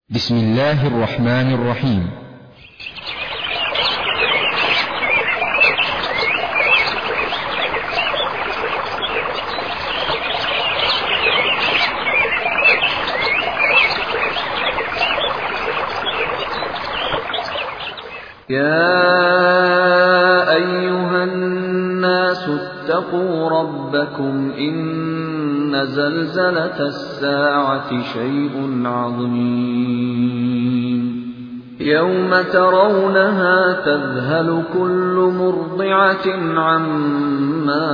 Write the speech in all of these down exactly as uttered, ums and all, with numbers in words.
بسم الله الرحمن الرحيم. يا أيها الناس اتقوا ربكم إن زلزلة الساعة شيء عظيم يوم ترونها تذهل كل مرضعة عما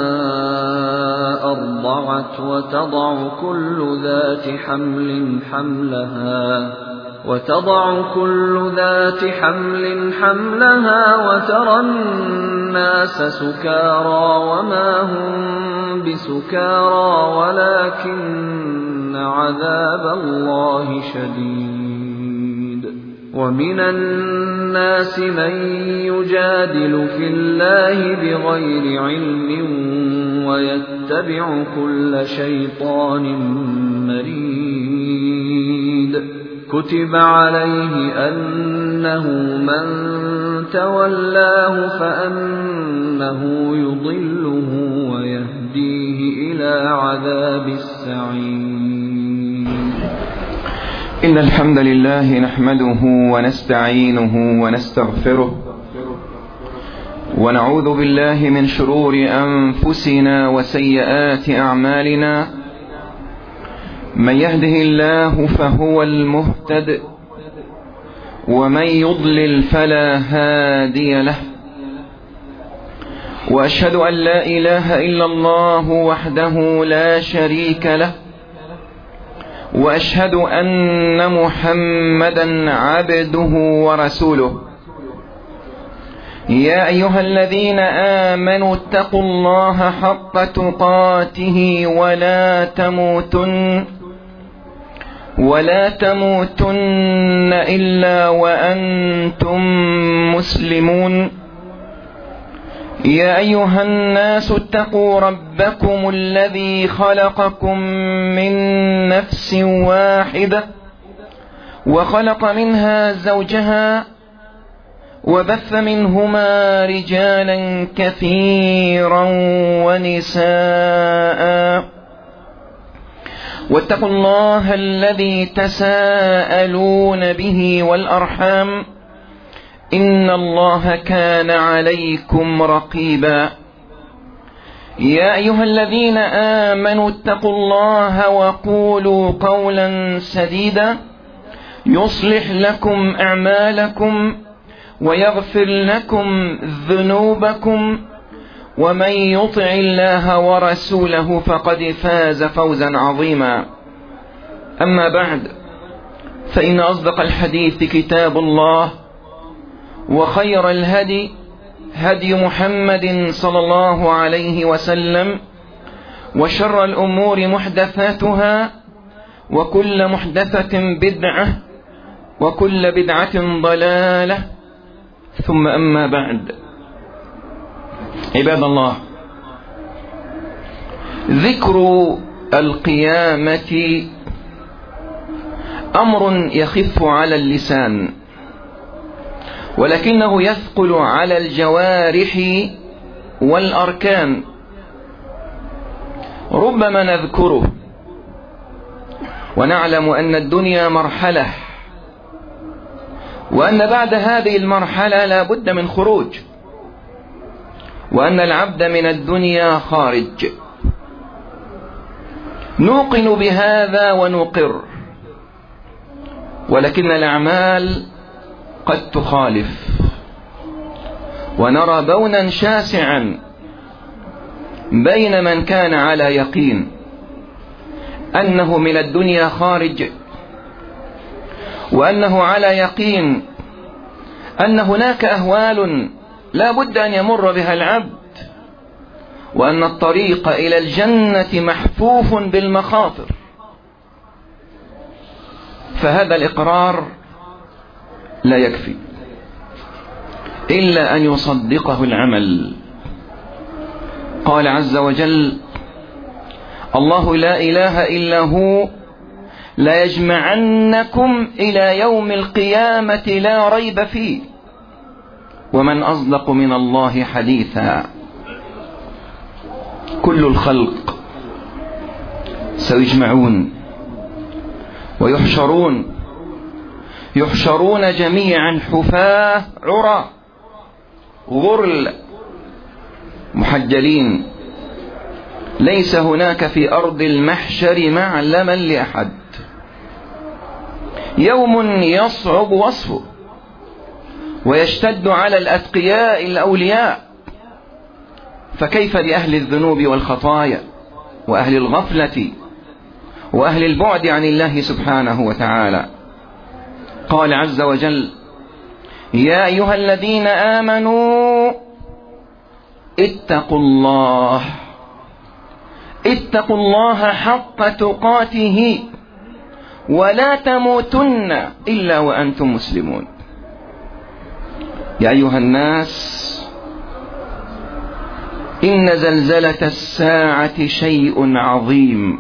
أرضعت وتضع كل ذات حمل حملها وتضع كل ذات حمل حملها وترى الناس سكارى وما هم بسكارى ولكن عذاب الله شديد. ومن الناس من يجادل في الله بغير علم ويتبع كل شيطان مريد. كتب عليه أنه من تولاه فأنه يضله ويهديه إلى عذاب السعير. إن الحمد لله نحمده ونستعينه ونستغفره ونعوذ بالله من شرور أنفسنا وسيئات أعمالنا. من يهده الله فهو المهتد ومن يضلل فلا هادي له. وأشهد أن لا إله إلا الله وحده لا شريك له، وأشهد أن محمدا عبده ورسوله. يا أيها الذين آمنوا اتقوا الله حق تقاته ولا تموتن ولا تموتن إلا وأنتم مسلمون. يا أيها الناس اتقوا ربكم الذي خلقكم من نفس واحدة وخلق منها زوجها وبث منهما رجالا كثيرا ونساء. واتقوا الله الذي تساءلون به والأرحام إن الله كان عليكم رقيبا. يا أيها الذين آمنوا اتقوا الله وقولوا قولا سديدا يصلح لكم أعمالكم ويغفر لكم ذنوبكم، ومن يطع الله ورسوله فقد فاز فوزا عظيما. أما بعد، فإن أصدق الحديث كتاب الله، وخير الهدي هدي محمد صلى الله عليه وسلم، وشر الأمور محدثاتها، وكل محدثة بدعة، وكل بدعة ضلالة، ثم أما بعد. عباد الله، ذكر القيامة أمر يخف على اللسان، ولكنه يثقل على الجوارح والأركان. ربما نذكره ونعلم أن الدنيا مرحلة، وأن بعد هذه المرحلة لا بد من خروج، وأن العبد من الدنيا خارج. نوقن بهذا ونقر، ولكن الأعمال قد تخالف، ونرى بونا شاسعا بين من كان على يقين أنه من الدنيا خارج، وأنه على يقين أن هناك أهوال لا بد أن يمر بها العبد، وأن الطريق إلى الجنة محفوف بالمخاطر. فهذا الإقرار لا يكفي إلا أن يصدقه العمل. قال عز وجل: الله لا إله إلا هو ليجمعنكم إلى يوم القيامة لا ريب فيه ومن أصدق من الله حديثا. كل الخلق سيجمعون ويحشرون، يحشرون جميعا حفاة عرى غرل محجلين، ليس هناك في أرض المحشر معلما لأحد. يوم يصعب وصفه ويشتد على الأتقياء الأولياء، فكيف بأهل الذنوب والخطايا وأهل الغفلة وأهل البعد عن الله سبحانه وتعالى. قال عز وجل: يا أيها الذين آمنوا اتقوا الله اتقوا الله حق تقاته ولا تموتن إلا وأنتم مسلمون. يا أيها الناس إن زلزلة الساعة شيء عظيم،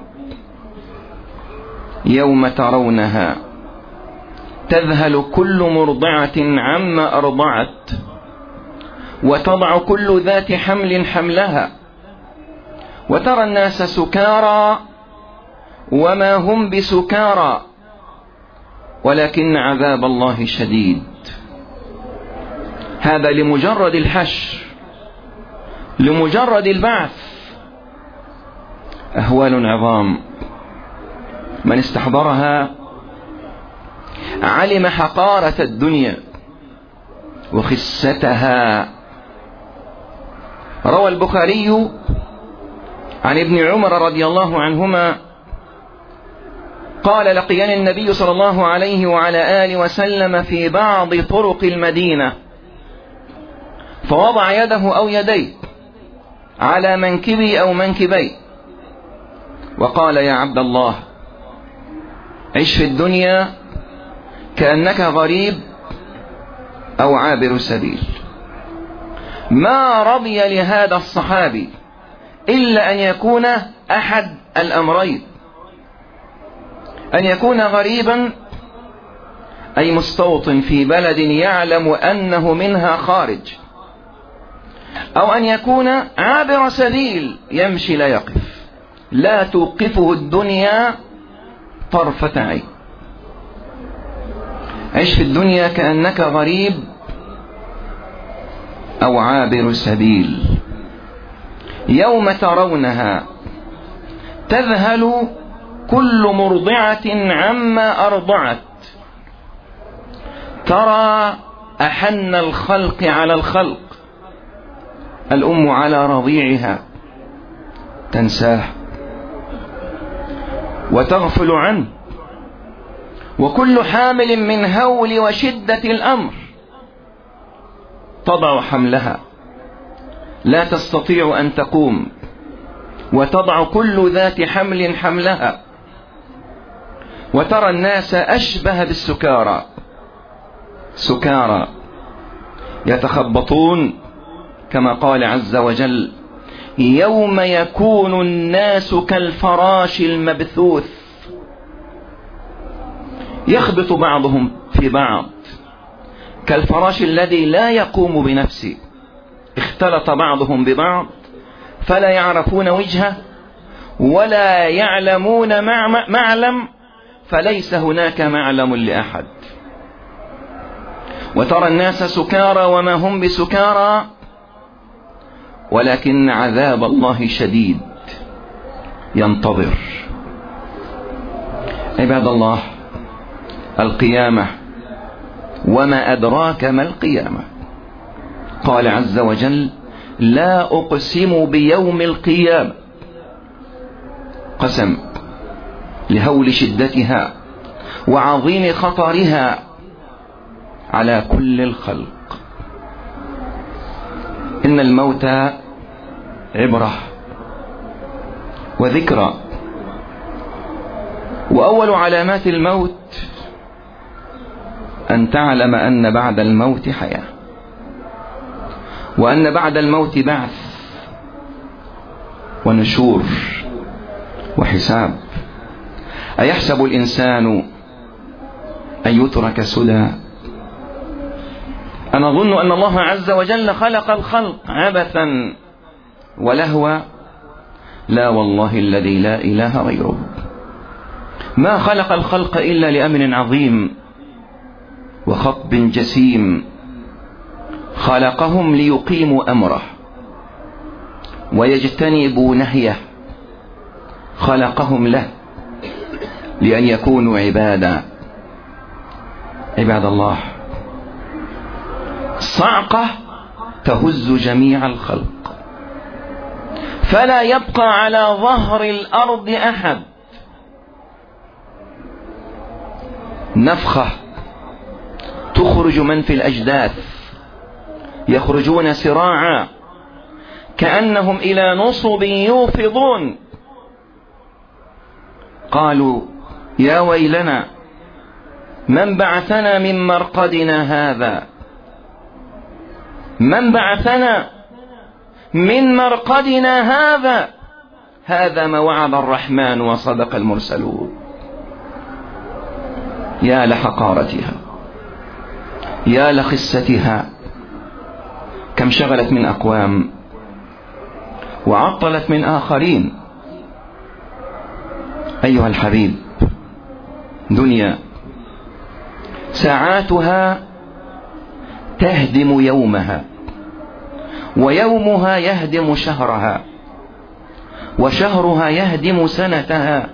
يوم ترونها تذهل كل مرضعة عما أرضعت وتضع كل ذات حمل حملها وترى الناس سكارى وما هم بسكارى ولكن عذاب الله شديد. هذا لمجرد الحشر، لمجرد البعث. أهوال عظام من استحضرها علم حقارة الدنيا وخستها. روى البخاري عن ابن عمر رضي الله عنهما قال: لقيني النبي صلى الله عليه وعلى آله وسلم في بعض طرق المدينة فوضع يده أو يديه على منكبي أو منكبي وقال: يا عبد الله، عش في الدنيا كأنك غريب أو عابر سبيل. ما رضي لهذا الصحابي إلا أن يكون أحد الأمرين: أن يكون غريبا أي مستوطن في بلد يعلم أنه منها خارج، أو أن يكون عابر سبيل يمشي لا يقف، لا توقفه الدنيا طرفة عين. عيش في الدنيا كأنك غريب أو عابر سبيل. يوم ترونها تذهل كل مرضعة عما أرضعت. ترى أحن الخلق على الخلق، الأم على رضيعها تنساه وتغفل عنه، وكل حامل من هول وشدة الأمر تضع حملها لا تستطيع أن تقوم، وتضع كل ذات حمل حملها، وترى الناس أشبه بالسكارى، سكارى يتخبطون كما قال عز وجل: يوم يكون الناس كالفراش المبثوث. يخبط بعضهم في بعض كالفراش الذي لا يقوم بنفسه. اختلط بعضهم ببعض فلا يعرفون وجهه ولا يعلمون معلم، فليس هناك معلم لأحد. وترى الناس سكارى وما هم بسكارى ولكن عذاب الله شديد ينتظر. عباد الله، القيامة وما أدراك ما القيامة. قال عز وجل: لا أقسم بيوم القيامة. قسم لهول شدتها وعظيم خطرها على كل الخلق. إن الموت عبرة وذكرى، وأول علامات الموت أن تعلم أن بعد الموت حياة، وأن بعد الموت بعث ونشور وحساب. أيحسب الإنسان أن يترك سدى؟ أنا أظن أن الله عز وجل خلق الخلق عبثا ولهوا؟ لا والله الذي لا إله غيره، ما خلق الخلق إلا لأمر عظيم وخطب جسيم. خلقهم ليقيموا أمره ويجتنبوا نهيه، خلقهم له لأن يكونوا عبادا. عباد الله، صعقة تهز جميع الخلق، فلا يبقى على ظهر الأرض أحد. نفخة تخرج من في الأجداث، يخرجون سراعا كأنهم إلى نصب يوفضون. قالوا يا ويلنا من بعثنا من مرقدنا هذا، من بعثنا من مرقدنا هذا، هذا ما وعد الرحمن وصدق المرسلون. يا لحقارتها، يا لخستها، كم شغلت من أقوام وعطلت من آخرين. أيها الحبيب، دنيا ساعاتها تهدم يومها، ويومها يهدم شهرها، وشهرها يهدم سنتها،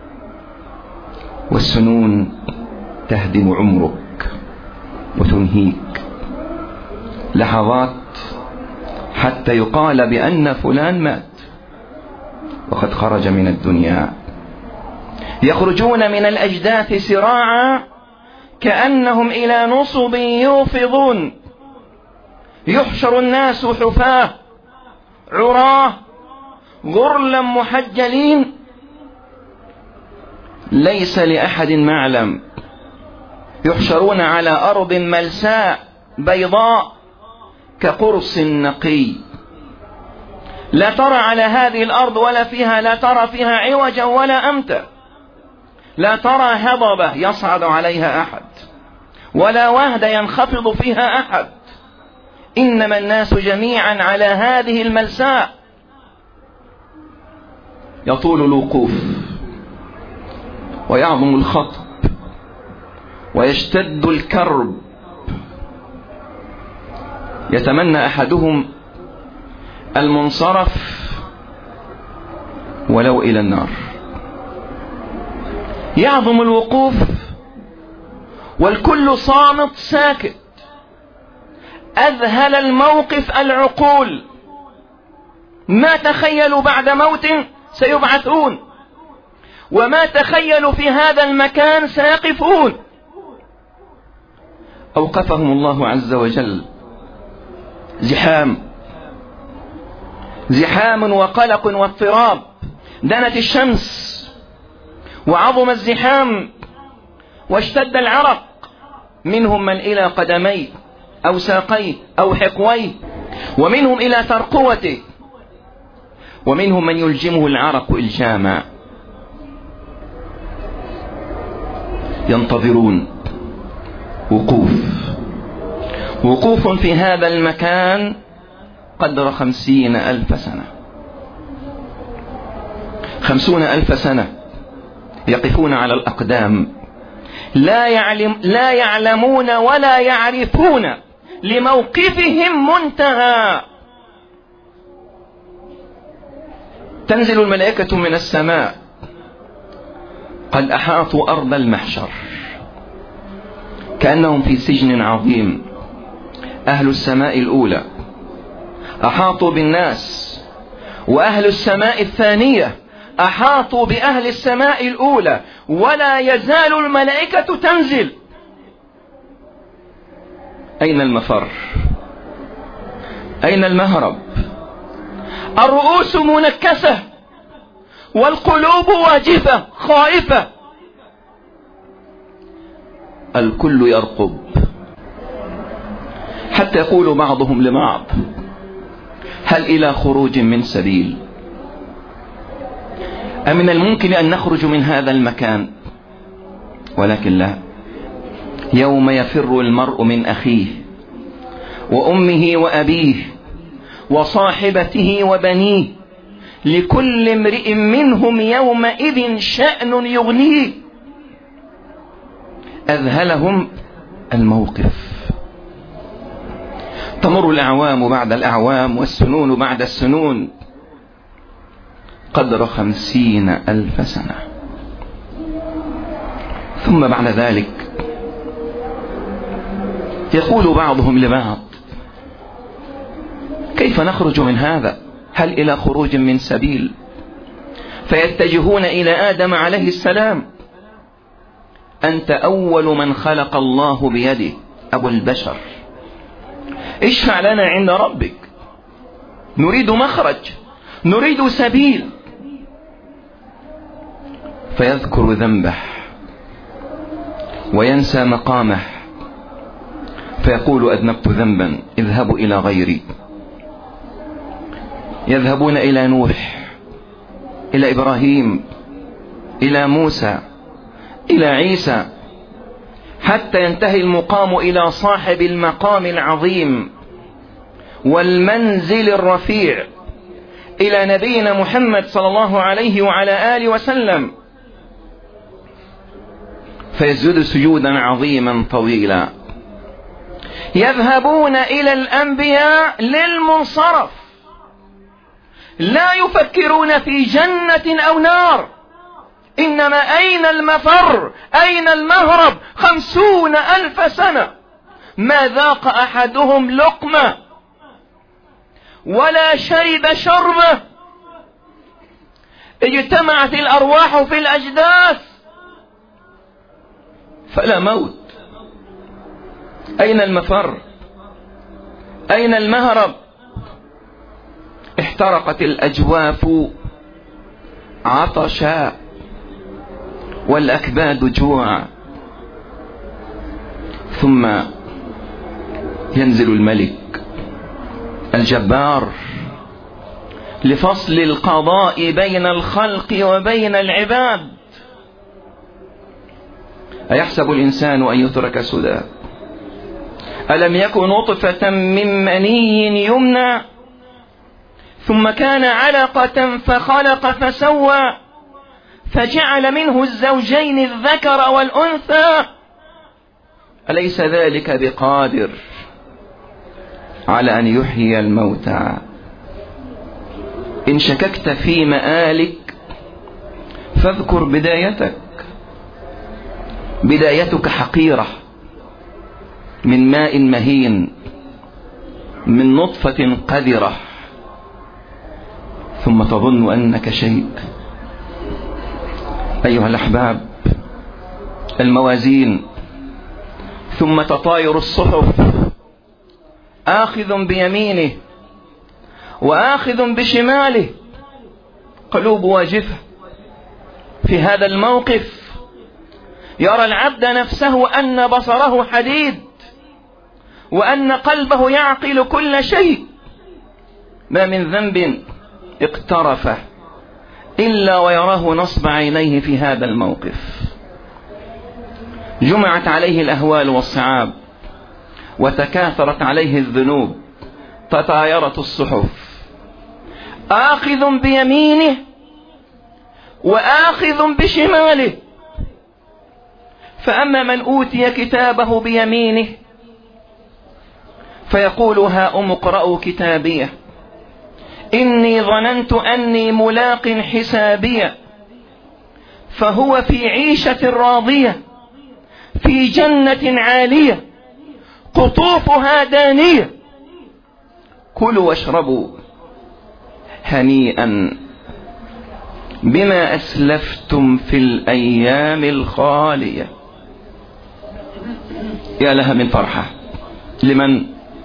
والسنون تهدم عمرك وتنهيك. لحظات حتى يقال بأن فلان مات وقد خرج من الدنيا. يخرجون من الأجداث سراعا كأنهم إلى نصب يوفضون. يحشر الناس حفاة عراه غرلا محجلين، ليس لأحد معلم. يحشرون على أرض ملساء بيضاء كقرص نقي، لا ترى على هذه الأرض ولا فيها، لا ترى فيها عوجا ولا أمتا، لا ترى هضبة يصعد عليها أحد ولا وهد ينخفض فيها أحد، إنما الناس جميعا على هذه الملساء. يطول الوقوف ويعظم الخطب ويشتد الكرب. يتمنى أحدهم المنصرف ولو إلى النار. يعظم الوقوف والكل صامت ساكت. أذهل الموقف العقول، ما تخيلوا بعد موت سيبعثون، وما تخيلوا في هذا المكان سيقفون. أوقفهم الله عز وجل. زحام زحام وقلق واضطراب. دنت الشمس وعظم الزحام واشتد العرق، منهم من إلى قدميه أو ساقيه أو حقويه، ومنهم إلى ترقوته، ومنهم من يلجمه العرق إلجاما. ينتظرون وقوف وقوف في هذا المكان قدر خمسين ألف سنة. خمسون ألف سنة يقفون على الأقدام، لا يعلم لا يعلمون ولا يعرفون لموقفهم منتهى. تنزل الملائكة من السماء، قد أحاطوا أرض المحشر كأنهم في سجن عظيم. أهل السماء الأولى أحاطوا بالناس، وأهل السماء الثانية أحاطوا بأهل السماء الأولى، ولا يزال الملائكة تنزل. أين المفر؟ أين المهرب؟ الرؤوس منكسة والقلوب واجفة خائفة. الكل يرقب، حتى يقول بعضهم لبعض: هل إلى خروج من سبيل؟ أمن الممكن أن نخرج من هذا المكان؟ ولكن لا. يوم يفر المرء من أخيه وأمه وأبيه وصاحبته وبنيه لكل امرئ منهم يومئذ شأن يغنيه. أذهلهم الموقف. تمر الأعوام بعد الأعوام والسنون بعد السنون قدر خمسين ألف سنة. ثم بعد ذلك يقول بعضهم لبعض: كيف نخرج من هذا؟ هل إلى خروج من سبيل؟ فيتجهون إلى آدم عليه السلام: أنت أول من خلق الله بيده أبو البشر، اشفع لنا عند ربك، نريد مخرج، نريد سبيل. فيذكر ذنبه وينسى مقامه فيقول: أذنبت ذنبا، اذهبوا إلى غيري. يذهبون إلى نوح، إلى إبراهيم، إلى موسى، إلى عيسى، حتى ينتهي المقام إلى صاحب المقام العظيم والمنزل الرفيع، إلى نبينا محمد صلى الله عليه وعلى آله وسلم، فيسجد سجودا عظيما طويلا. يذهبون إلى الأنبياء للمنصرف، لا يفكرون في جنة أو نار، إنما أين المفر؟ أين المهرب؟ خمسون ألف سنة ما ذاق أحدهم لقمة ولا شرب شربة، اجتمعت الأرواح في الأجداث فلا موت. أين المفر؟ أين المهرب؟ احترقت الأجواف عطشا والأكباد جوعا. ثم ينزل الملك الجبار لفصل القضاء بين الخلق وبين العباد. أيحسب الإنسان أن يترك سدى؟ ألم يكن نطفة من مني يمنى ثم كان علقة فخلق فسوى فجعل منه الزوجين الذكر والأنثى أليس ذلك بقادر على أن يحيي الموتى؟ إن شككت في مآلك فاذكر بدايتك. بدايتك حقيرة، من ماء مهين، من نطفة قذرة، ثم تظن أنك شيء. أيها الأحباب، الموازين، ثم تطاير الصحف، آخذ بيمينه وآخذ بشماله، قلوب واجفة في هذا الموقف. يرى العبد نفسه أن بصره حديد وأن قلبه يعقل كل شيء. ما من ذنب اقترفه إلا ويراه نصب عينيه في هذا الموقف. جمعت عليه الأهوال والصعاب وتكاثرت عليه الذنوب، تطايرت الصحف، آخذ بيمينه وآخذ بشماله. فأما من أوتي كتابه بيمينه فيقول: هاؤم اقرءوا كتابيه إني ظننت أني ملاق حسابيه. فهو في عيشة راضية في جنة عالية قطوفها دانية، كلوا واشربوا هنيئا بما أسلفتم في الأيام الخالية. يا لها من فرحة. لمن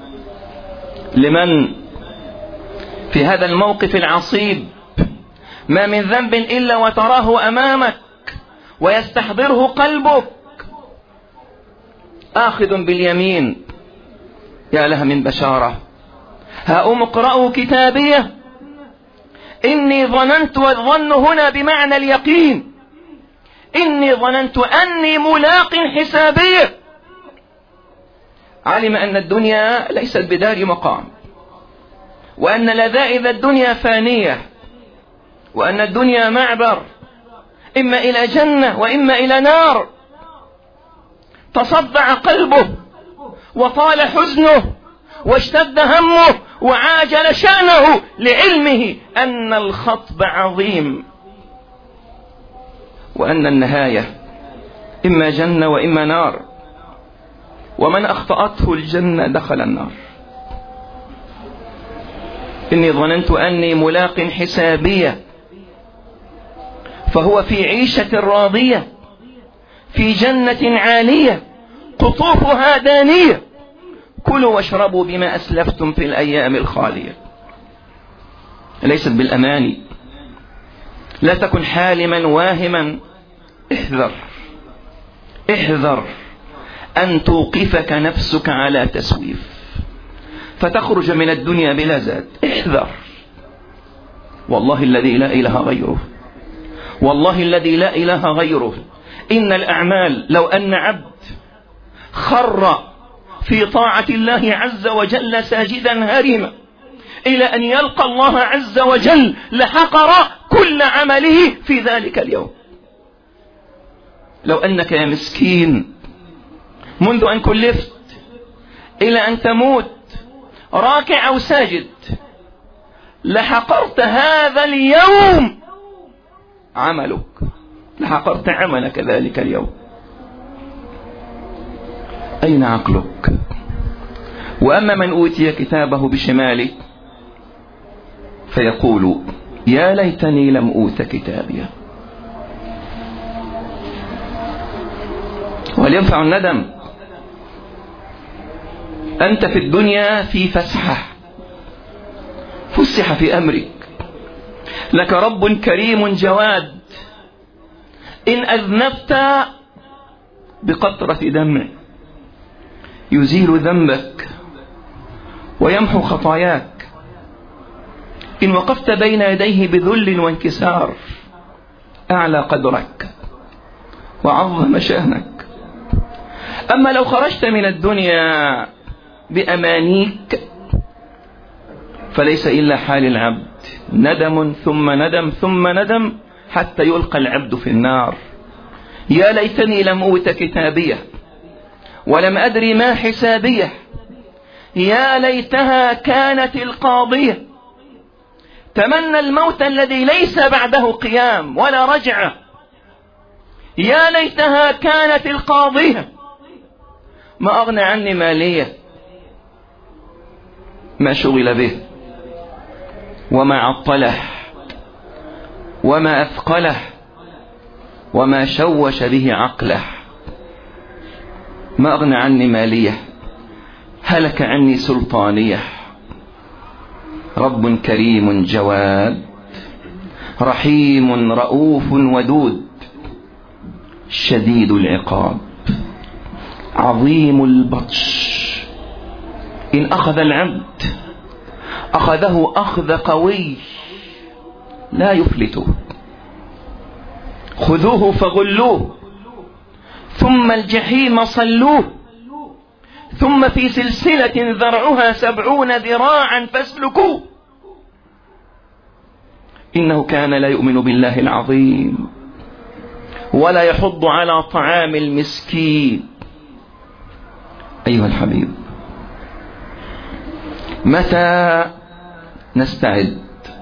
لمن في هذا الموقف العصيب؟ ما من ذنب إلا وتراه أمامك ويستحضره قلبك. آخذ باليمين، يا لها من بشارة. هاؤم اقرءوا كتابيه إني ظننت، والظن هنا بمعنى اليقين، إني ظننت أني ملاق حسابية. علم أن الدنيا ليست بدار مقام، وأن لذائذ الدنيا فانية، وأن الدنيا معبر إما إلى جنة وإما إلى نار. تصدع قلبه وطال حزنه واشتد همه وعاجل شأنه لعلمه أن الخطب عظيم، وأن النهاية إما جنة وإما نار، ومن أخطأته الجنة دخل النار. إني ظننت أني ملاق حسابية، فهو في عيشة راضية في جنة عالية قطوفها دانية، كلوا واشربوا بما أسلفتم في الأيام الخالية. ليست بالأماني، لا تكن حالما واهما، احذر احذر أن توقفك نفسك على تسويف فتخرج من الدنيا بلا زاد. احذر، والله الذي لا إله غيره، والله الذي لا إله غيره، إن الأعمال لو أن عبد خر في طاعة الله عز وجل ساجدا هرما إلى أن يلقى الله عز وجل لحقر كل عمله في ذلك اليوم. لو أنك يا مسكين منذ أن كلفت إلى أن تموت راكع أو ساجد لحقرت هذا اليوم عملك، لحقرت عملك ذلك اليوم. أين عقلك؟ وأما من أوتي كتابه بشماله فيقول يا ليتني لم أوت كتابيه. وهل ينفع الندم؟ أنت في الدنيا في فسحة، فسح في أمرك، لك رب كريم جواد، إن أذنبت بقطرة دمع يزيل ذنبك ويمحو خطاياك، إن وقفت بين يديه بذل وانكسار أعلى قدرك وعظم شأنك. أما لو خرجت من الدنيا بأمانيك فليس إلا حال العبد، ندم ثم ندم ثم ندم حتى يلقى العبد في النار. يا ليتني لم أوت كتابيه ولم أدري ما حسابيه، يا ليتها كانت القاضية. تمنى الموت الذي ليس بعده قيام ولا رجعة. يا ليتها كانت القاضية، ما أغنى عني مالية، ما شغل به وما عطله وما أثقله وما شوش به عقله. ما أغنى عني مالية، هلك عني سلطانية. رب كريم جواد، رحيم رؤوف ودود، شديد العقاب، عظيم البطش. إن أخذ العبد أخذه أخذ قوي لا يفلته. خذوه فغلوه ثم الجحيم صلوه ثم في سلسلة ذرعها سبعون ذراعا فاسلكوه إنه كان لا يؤمن بالله العظيم ولا يحض على طعام المسكين. أيها الحبيب، متى نستعد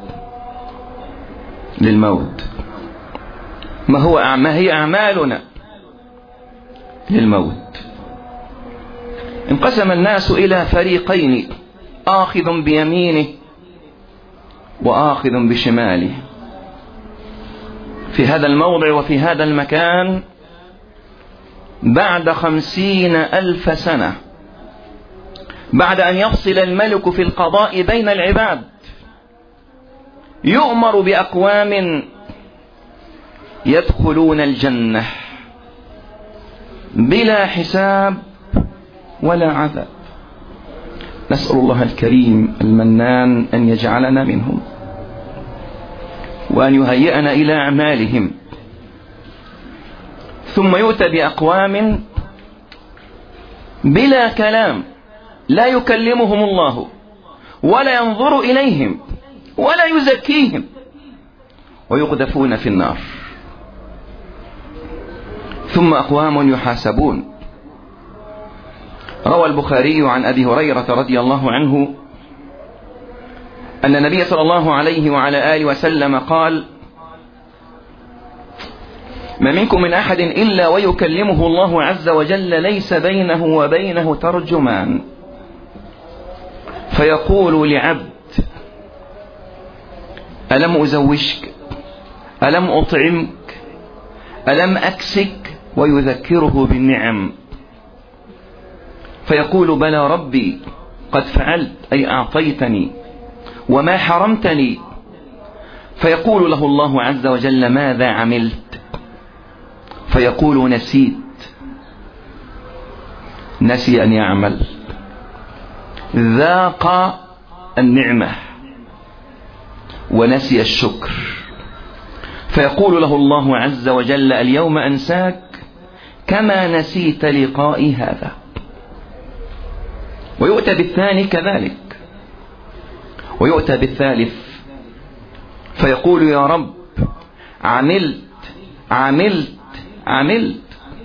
للموت؟ ما هو ما هي أعمالنا للموت؟ انقسم الناس إلى فريقين، آخذ بيمينه وآخذ بشماله. في هذا الموضع وفي هذا المكان بعد خمسين ألف سنة، بعد أن يفصل الملك في القضاء بين العباد، يؤمر بأقوام يدخلون الجنة بلا حساب ولا عذاب. نسأل الله الكريم المنان أن يجعلنا منهم. وأن يهيئنا إلى أعمالهم. ثم يؤتى بأقوام بلا كلام، لا يكلمهم الله ولا ينظر إليهم ولا يزكيهم، ويقذفون في النار. ثم أقوام يحاسبون. روى البخاري عن أبي هريرة رضي الله عنه أن النبي صلى الله عليه وعلى آله وسلم قال: ما منكم من أحد إلا ويكلمه الله عز وجل ليس بينه وبينه ترجمان، فيقول لعبد: ألم أزوجك؟ ألم أطعمك؟ ألم أكسك؟ ويذكره بالنعم، فيقول: بلى ربي قد فعلت، أي أعطيتني، وما حرمتني. فيقول له الله عز وجل: ماذا عملت؟ فيقول: نسيت. نسي أن يعمل، ذاق النعمة ونسي الشكر. فيقول له الله عز وجل: اليوم أنساك كما نسيت لقائي هذا. ويؤتى بالثاني كذلك، ويؤتى بالثالث فيقول: يا رب عملت عملت عملت.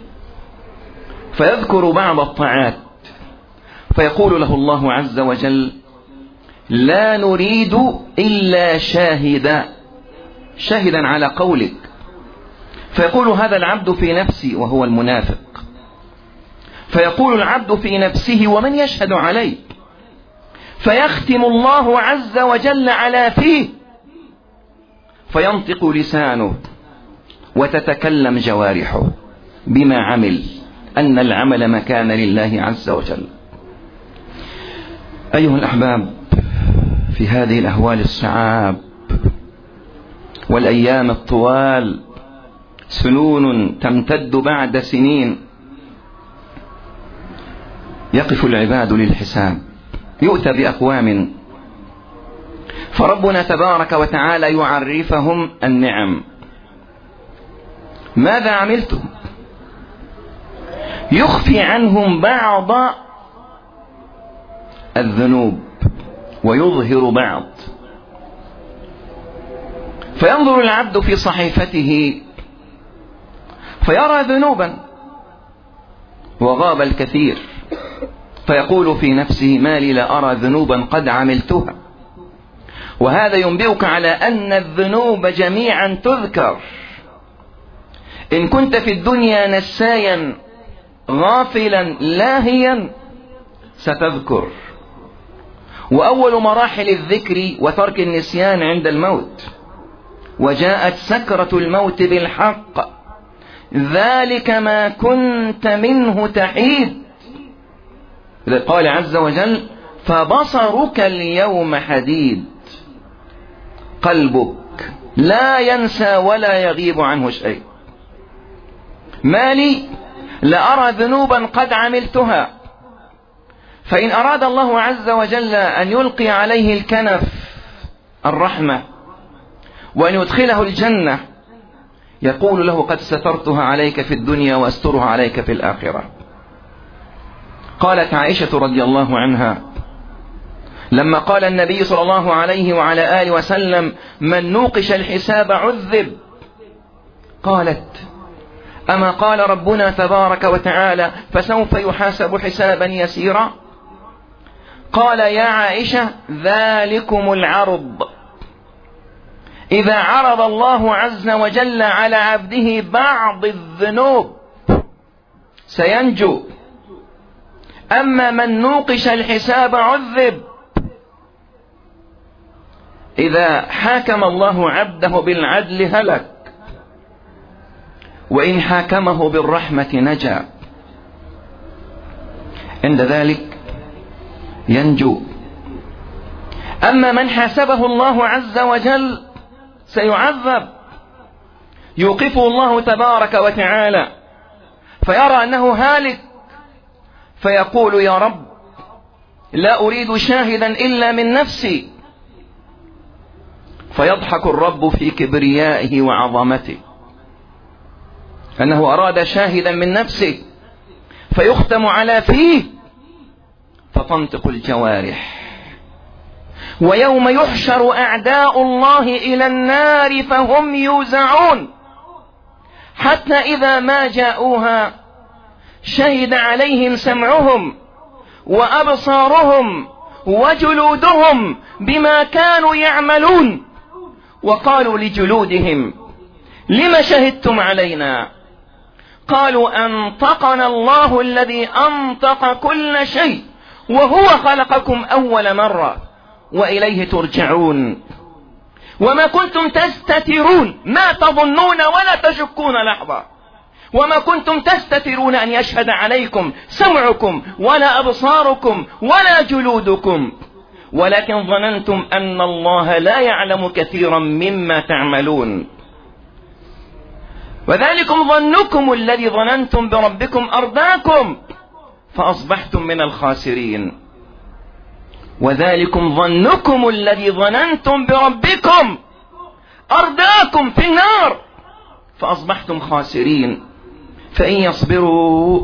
فيذكر بعض الطاعات، فيقول له الله عز وجل: لا نريد إلا شاهدا، شاهدا على قولك. فيقول هذا العبد في نفسي، وهو المنافق. فيقول العبد في نفسه: ومن يشهد علي؟ فيختم الله عز وجل على فيه، فينطق لسانه وتتكلم جوارحه بما عمل، أن العمل مكان لله عز وجل. أيها الأحباب، في هذه الأهوال الصعاب والأيام الطوال، سنون تمتد بعد سنين، يقف العباد للحساب. يؤتى بأقوام، فربنا تبارك وتعالى يعرفهم النعم. ماذا عملتم؟ يخفي عنهم بعض الذنوب ويظهر بعض. فينظر العبد في صحيفته فيرى ذنوبا وغاب الكثير، فيقول في نفسه: ما لي لا أرى ذنوبا قد عملتها. وهذا ينبئك على أن الذنوب جميعا تذكر. إن كنت في الدنيا نسايا غافلا لاهيا ستذكر. وأول مراحل الذكر وترك النسيان عند الموت، وجاءت سكرة الموت بالحق، ذلك ما كنت منه تحيد. قال عز وجل: فبصرك اليوم حديد. قلبك لا ينسى ولا يغيب عنه شيء. ما لي لأرى ذنوبا قد عملتها. فإن أراد الله عز وجل أن يلقي عليه الكنف الرحمة وأن يدخله الجنة، يقول له: قد سترتها عليك في الدنيا وأسترها عليك في الآخرة. قالت عائشة رضي الله عنها لما قال النبي صلى الله عليه وعلى آله وسلم: من نوقش الحساب عذب، قالت: أما قال ربنا تبارك وتعالى: فسوف يحاسب حسابا يسيرا؟ قال: يا عائشة ذلكم العرض. إذا عرض الله عز وجل على عبده بعض الذنوب سينجو، أما من نوقش الحساب عذب. إذا حاكم الله عبده بالعدل هلك، وإن حاكمه بالرحمة نجا. عند ذلك ينجو. أما من حاسبه الله عز وجل سيعذب، يوقفه الله تبارك وتعالى فيرى أنه هالك، فيقول: يا رب لا أريد شاهدا إلا من نفسي. فيضحك الرب في كبريائه وعظمته أنه أراد شاهدا من نفسه فيختم على فيه فتنطق الجوارح. ويوم يحشر أعداء الله إلى النار فهم يوزعون حتى إذا ما جاءوها شهد عليهم سمعهم وأبصارهم وجلودهم بما كانوا يعملون وقالوا لجلودهم لم شهدتم علينا؟ قالوا أنطقنا الله الذي أنطق كل شيء وهو خلقكم أول مرة وإليه ترجعون. وما كنتم تستترون ما تظنون ولا تشكون لحظة وما كنتم تستترون أن يشهد عليكم سمعكم ولا أبصاركم ولا جلودكم ولكن ظننتم أن الله لا يعلم كثيرا مما تعملون. وذلكم ظنكم الذي ظننتم بربكم أرداكم فأصبحتم من الخاسرين. وذلكم ظنكم الذي ظننتم بربكم أرداكم في النار فأصبحتم خاسرين. فإن يصبروا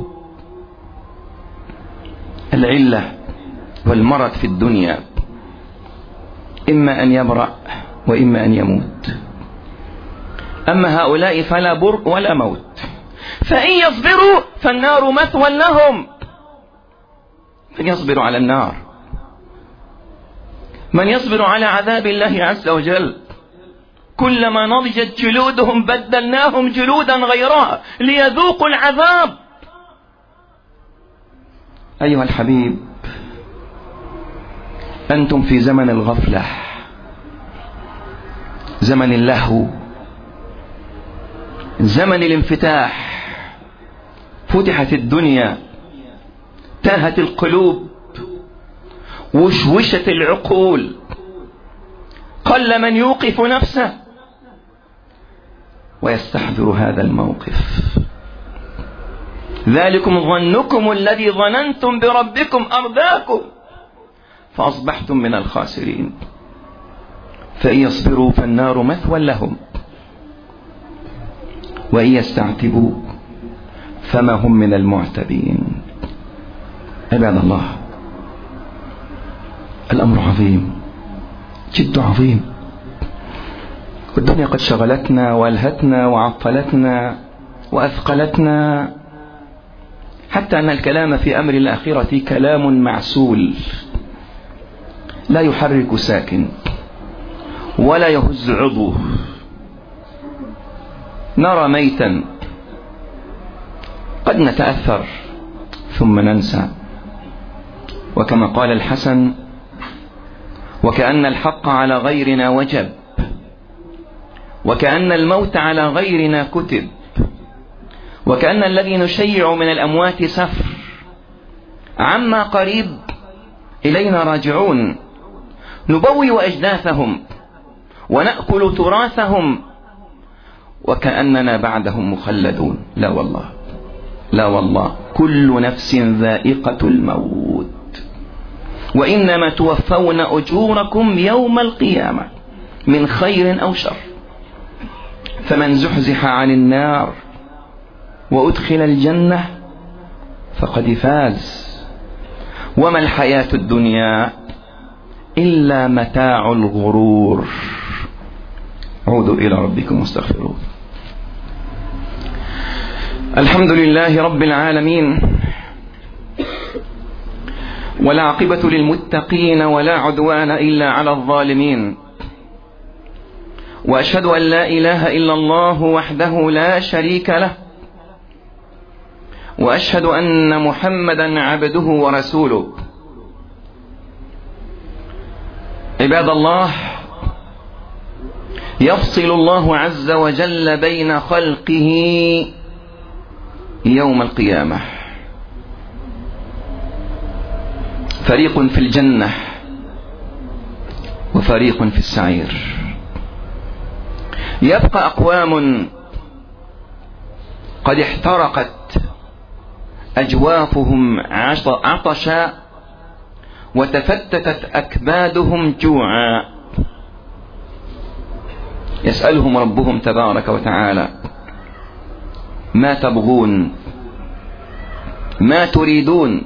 العلة والمرض في الدنيا إما أن يبرأ وإما أن يموت. أما هؤلاء فلا برء ولا موت. فإن يصبروا فالنار مثوى لهم. من يصبر على النار؟ من يصبر على عذاب الله عز وجل؟ كلما نضجت جلودهم بدلناهم جلودا غيرها ليذوقوا العذاب. أيها الحبيب، أنتم في زمن الغفلة، زمن اللهو، زمن الانفتاح. فتحت الدنيا، تاهت القلوب، وشوشت العقول. قل من يوقف نفسه ويستحضر هذا الموقف. ذلكم ظنكم الذي ظننتم بربكم أرداكم فأصبحتم من الخاسرين. فإن يصبروا فالنار مثوى لهم وإن يستعتبوا فما هم من المعتبين. عباد الله، الأمر عظيم، جد عظيم. والدنيا قد شغلتنا والهتنا وعطلتنا وأثقلتنا حتى أن الكلام في أمر الآخرة كلام معسول لا يحرك ساكن ولا يهز عضو. نرى ميتا قد نتأثر ثم ننسى. وكما قال الحسن: وكأن الحق على غيرنا وجب، وكأن الموت على غيرنا كتب، وكأن الذي نشيع من الأموات سفر، عما قريب إلينا راجعون، نبوي أجداثهم ونأكل تراثهم وكأننا بعدهم مخلدون. لا والله، لا والله، كل نفس ذائقة الموت وإنما توفون أجوركم يوم القيامة من خير أو شر. فمن زحزح عن النار وأدخل الجنة فقد فاز. وما الحياة الدنيا إلا متاع الغرور. عودوا إلى ربكم واستغفروه. الحمد لله رب العالمين، ولا عاقبة للمتقين ولا عدوان إلا على الظالمين. وأشهد أن لا إله إلا الله وحده لا شريك له، وأشهد أن محمدا عبده ورسوله. عباد الله، يفصل الله عز وجل بين خلقه يوم القيامة، فريق في الجنة وفريق في السعير. يبقى أقوام قد احترقت أجوافهم عطشا وتفتتت أكبادهم جوعا، يسألهم ربهم تبارك وتعالى: ما تبغون؟ ما تريدون؟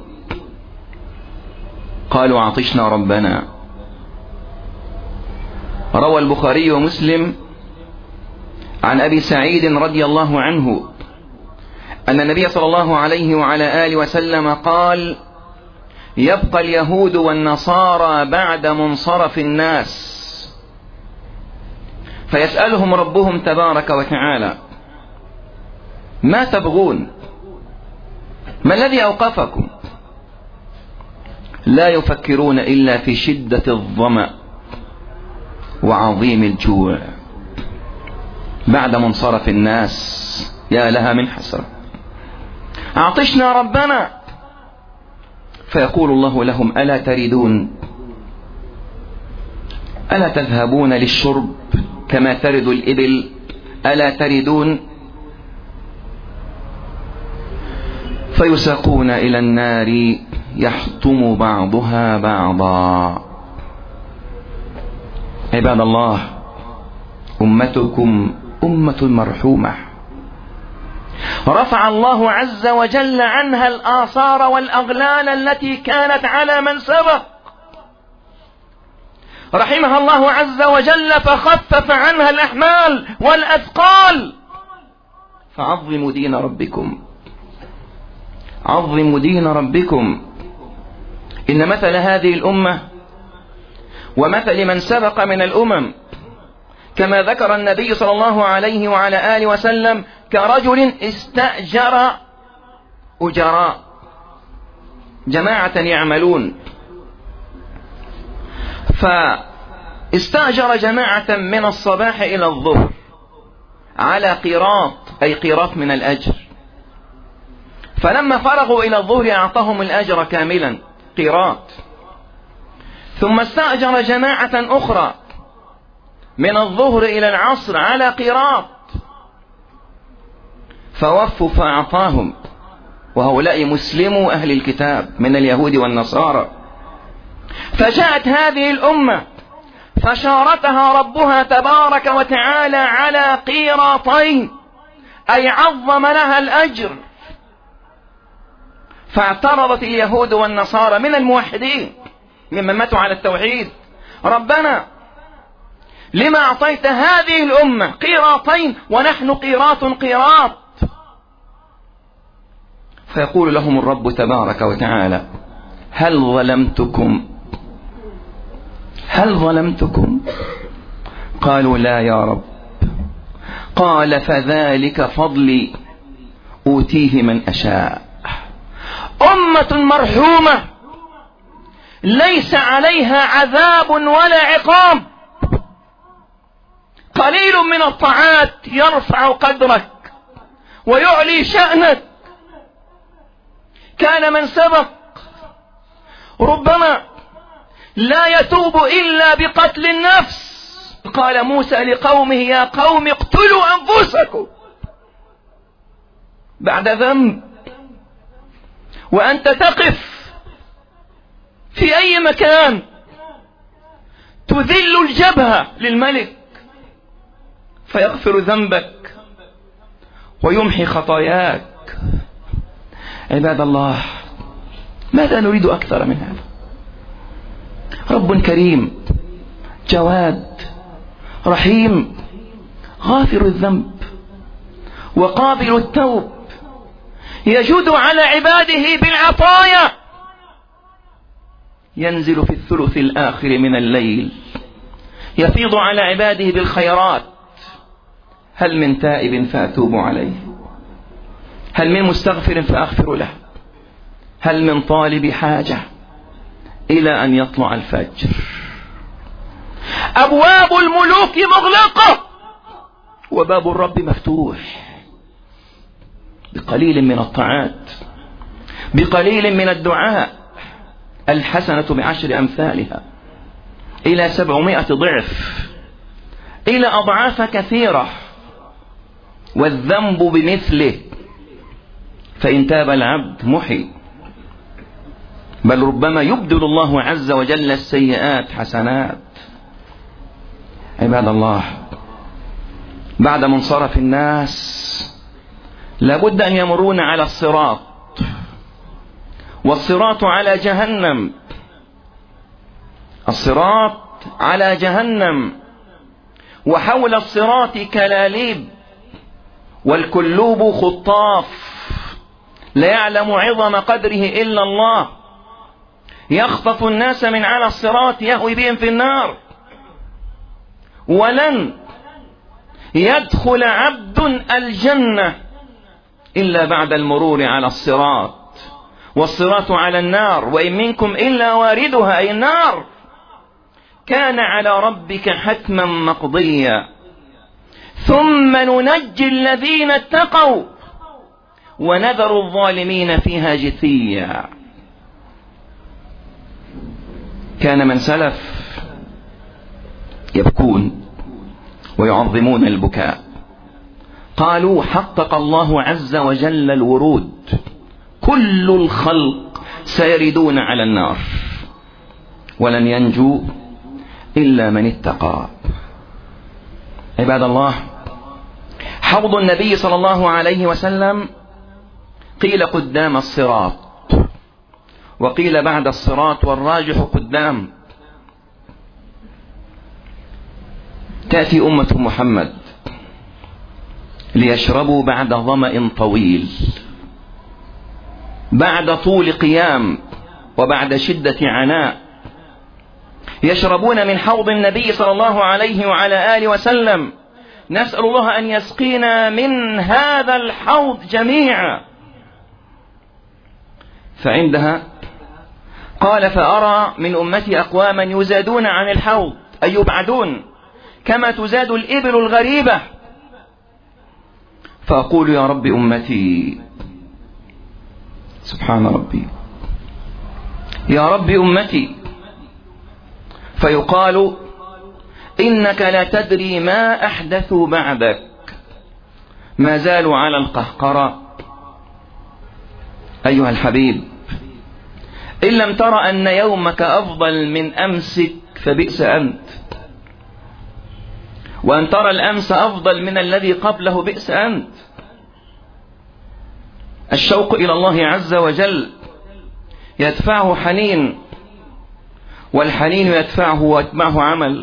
قالوا: عطشنا ربنا. روى البخاري ومسلم عن أبي سعيد رضي الله عنه أن النبي صلى الله عليه وعلى آله وسلم قال: يبقى اليهود والنصارى بعد منصرف الناس فيسألهم ربهم تبارك وتعالى: ما تبغون؟ ما الذي أوقفكم؟ لا يفكرون إلا في شدة الظمأ وعظيم الجوع بعد منصرف الناس. يا لها من حسرة. عطشنا ربنا، فيقول الله لهم: ألا تريدون؟ ألا تذهبون للشرب كما ترد الإبل؟ ألا تريدون؟ فيساقون إلى النار يحطم بعضها بعضا. عباد الله، أمتكم أمة مرحومة رفع الله عز وجل عنها الآثار والأغلال التي كانت على من سبق. رحمها الله عز وجل فخفف عنها الأحمال والأثقال. فعظموا دين ربكم، عظموا دين ربكم. إن مثل هذه الأمة ومثل من سبق من الأمم كما ذكر النبي صلى الله عليه وعلى آله وسلم كرجل استأجر أجراء، جماعة يعملون، فاستأجر جماعة من الصباح إلى الظهر على قيراط، أي قيراط من الأجر. فلما فرغوا إلى الظهر أعطاهم الأجر كاملا قيراط. ثم استأجر جماعة أخرى من الظهر إلى العصر على قيراط، فوفوا فأعطاهم، وهؤلاء مسلمو أهل الكتاب من اليهود والنصارى. فجاءت هذه الأمة فشارتها ربها تبارك وتعالى على قيراطين، أي عظم لها الأجر. فاعترضت اليهود والنصارى من الموحدين ممن ماتوا على التوحيد: ربنا لما أعطيت هذه الأمة قيراطين ونحن قيراط قيراط؟ فيقول لهم الرب تبارك وتعالى: هل ظلمتكم؟ هل ظلمتكم؟ قالوا: لا يا رب. قال: فذلك فضلي أوتيه من أشاء. أمة مرحومة ليس عليها عذاب ولا عقاب. قليل من الطاعات يرفع قدرك ويعلي شأنك. كان من سبق ربما لا يتوب إلا بقتل النفس. قال موسى لقومه: يا قوم اقتلوا أنفسكم بعد ذنب. وأنت تقف في أي مكان تذل الجبهة للملك فيغفر ذنبك ويمحي خطاياك. عباد الله، ماذا نريد أكثر من هذا؟ رب كريم جواد رحيم غافر الذنب وقابل التوب، يجود على عباده بالعطايا، ينزل في الثلث الآخر من الليل يفيض على عباده بالخيرات. هل من تائب فأتوب عليه؟ هل من مستغفر فأغفر له؟ هل من طالب حاجة إلى أن يطلع الفجر؟ أبواب الملوك مغلقة وباب الرب مفتوح. بقليل من الطاعات، بقليل من الدعاء، الحسنة بعشر أمثالها إلى سبعمائة ضعف، إلى أضعاف كثيرة، والذنب بمثله. فإن تاب العبد محي، بل ربما يبدل الله عز وجل السيئات حسنات. عباد الله، بعد منصرف الناس لابد أن يمرون على الصراط، والصراط على جهنم، الصراط على جهنم، وحول الصراط كلاليب، والكلوب خطاف، لا يعلم عظم قدره إلا الله، يخطف الناس من على الصراط يهوي بهم في النار. ولن يدخل عبد الجنة إلا بعد المرور على الصراط، والصراط على النار، وإن منكم إلا واردها، أي النار كان على ربك حتما مقضيا. ثم ننجي الذين اتقوا ونذر الظالمين فيها جثيا. كان من سلف يبكون ويعظمون البكاء، قالوا حقق الله عز وجل الورود، كل الخلق سيردون على النار ولن ينجو إلا من اتقى. عباد الله، حوض النبي صلى الله عليه وسلم قيل قدام الصراط، وقيل بعد الصراط، والراجح قدام. تأتي أمة محمد ليشربوا بعد ظمأ طويل، بعد طول قيام وبعد شدة عناء، يشربون من حوض النبي صلى الله عليه وعلى آله وسلم. نسأل الله أن يسقينا من هذا الحوض جميعا. فعندها قال فأرى من أمتي أقواما يزادون عن الحوض، أي يبعدون كما تزاد الإبل الغريبة، فأقول يا رب أمتي، سبحان ربي، يا رب أمتي، فيقال إنك لا تدري ما أحدثوا بعدك، ما زالوا على القهقرة. أيها الحبيب، إن لم تر أن يومك أفضل من أمسك فبئس أنت، وأن ترى الأمس أفضل من الذي قبله بئس أنت. الشوق إلى الله عز وجل يدفعه حنين، والحنين يدفعه ويتبعه عمل.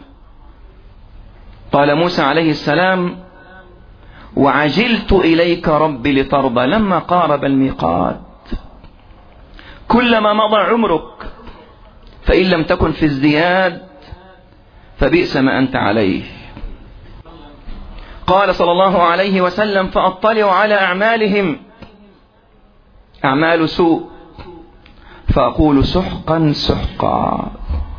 قال موسى عليه السلام وعجلت إليك ربي لترضى لما قارب الميقات. كلما مضى عمرك فإن لم تكن في ازدياد فبئس ما أنت عليه. قال صلى الله عليه وسلم فأطلع على أعمالهم، أعمال سوء، فأقول سحقا سحقا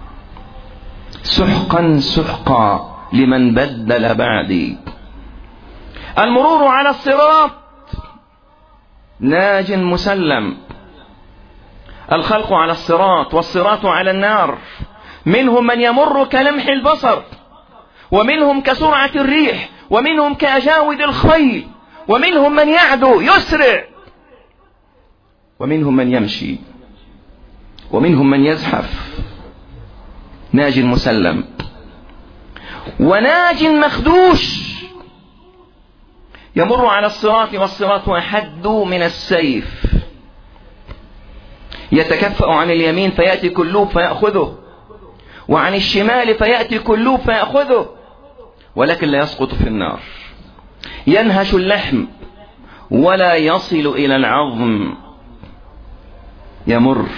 سحقا سحقا لمن بدل بعدي. المرور على الصراط ناج مسلم. الخلق على الصراط والصراط على النار، منهم من يمر كلمح البصر، ومنهم كسرعة الريح، ومنهم كأجاود الخيل، ومنهم من يعدو يسرع، ومنهم من يمشي، ومنهم من يزحف. ناج مسلم وناج مخدوش، يمر على الصراط والصراط أحد من السيف، يتكفأ عن اليمين فيأتي كلوب فيأخذه، وعن الشمال فيأتي كلوب فيأخذه، ولكن لا يسقط في النار. ينهش اللحم ولا يصل إلى العظم. يمر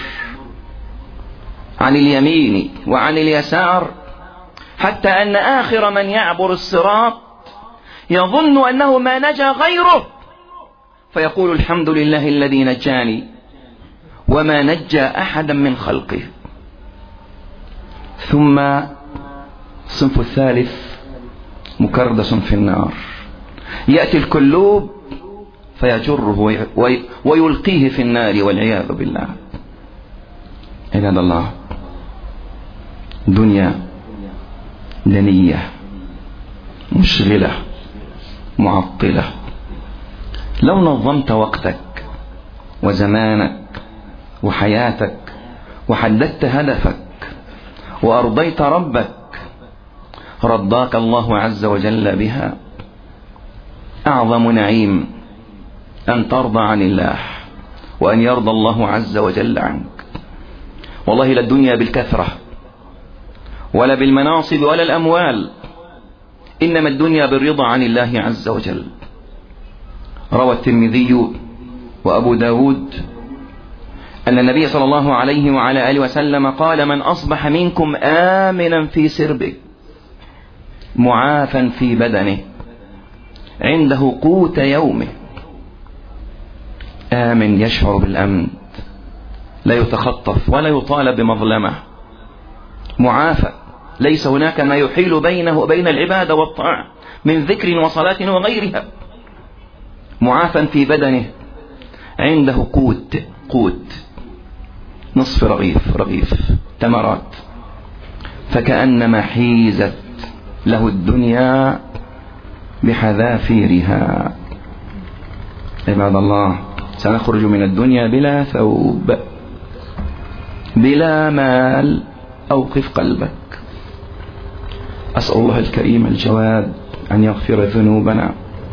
عن اليمين وعن اليسار، حتى أن آخر من يعبر الصراط يظن أنه ما نجا غيره، فيقول الحمد لله الذي نجاني وما نجى أحدا من خلقه. ثم الصنف الثالث مكردس في النار، يأتي الكلوب فيجره ويلقيه في النار والعياذ بالله. عباد الله، دنيا دنية مشغلة معطلة. لو نظمت وقتك وزمانك وحياتك وحددت هدفك وأرضيت ربك رضاك الله عز وجل بها. أعظم نعيم أن ترضى عن الله وأن يرضى الله عز وجل عنك. والله لا الدنيا بالكثرة ولا بالمناصب ولا الأموال، إنما الدنيا بالرضا عن الله عز وجل. روى الترمذي وأبو داود أن النبي صلى الله عليه وعلى آله وسلم قال: من أصبح منكم آمنا في سربه معافا في بدنه عنده قوت يومه. آمن يشعر بالأمن، لا يتخطف ولا يطالب بمظلمة، معافى ليس هناك ما يحيل بينه وبين العبادة والطاعة من ذكر وصلاة وغيرها، معافى في بدنه عنده قوت قوت نصف رغيف رغيف تمرات، فكأنما حيزت له الدنيا بحذافيرها. عباد الله، سنخرج من الدنيا بلا ثوب بلا مال. أوقف قلبك. أسأل الله الكريم الجواد أن يغفر ذنوبنا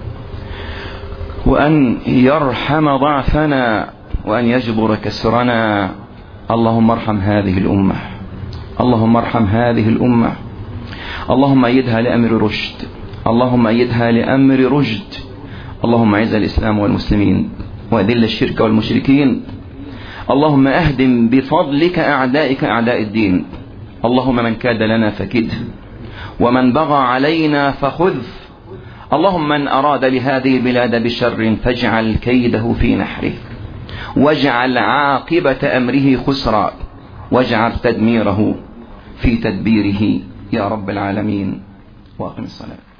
وأن يرحم ضعفنا وأن يجبر كسرنا. اللهم ارحم هذه الأمة، اللهم ارحم هذه الأمة، اللهم أيدها لأمر رشد، اللهم أيدها لأمر رشد. اللهم أعز الإسلام والمسلمين وأذل الشرك والمشركين. اللهم أهدم بفضلك أعدائك أعداء الدين. اللهم من كاد لنا فكده، ومن بغى علينا فخذ. اللهم من أراد لهذه البلاد بشر فاجعل كيده في نحره، واجعل عاقبة أمره خسرا، واجعل تدميره في تدبيره يا رب العالمين. وأقم الصلاة.